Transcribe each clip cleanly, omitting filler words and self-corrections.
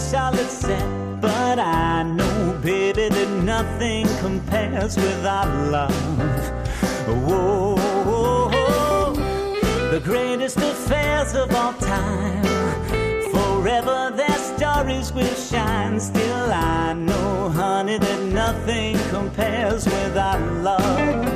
solid set, but I know, baby, that nothing compares with our love. Whoa, the greatest affairs of all time, forever their stories will shine. Still I know, honey, that nothing compares with our love.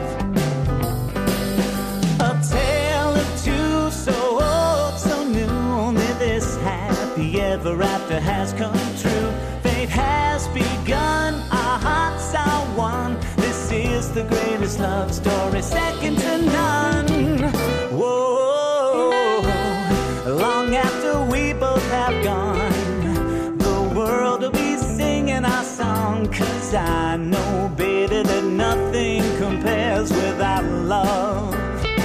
A tale of two, so old, so new, only this happy ever after has come true. Fate has begun, our hearts are one. This is the greatest love story, second to none. Whoa, long after we both have gone, the world will be singing our song. 'Cause I know, baby, that nothing compares with our love.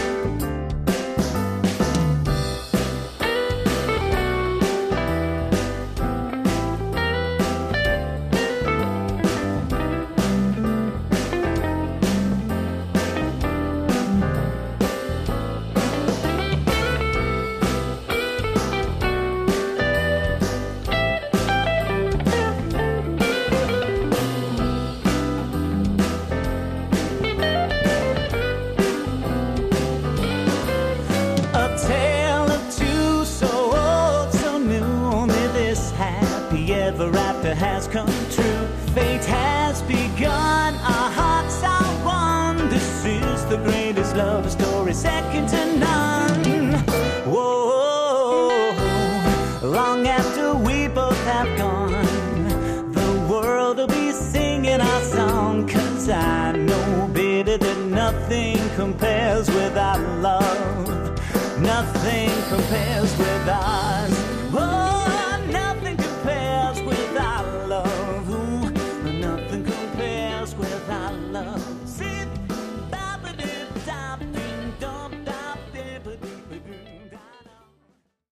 Ever after has come true. Fate has begun, our hearts are one. This is the greatest love story, second to none. Whoa, long after we both have gone, the world will be singing our song. 'Cause I know, baby, that nothing compares with our love. Nothing compares with ours. Oh, nothing compares with our love. Ooh, nothing compares with our love.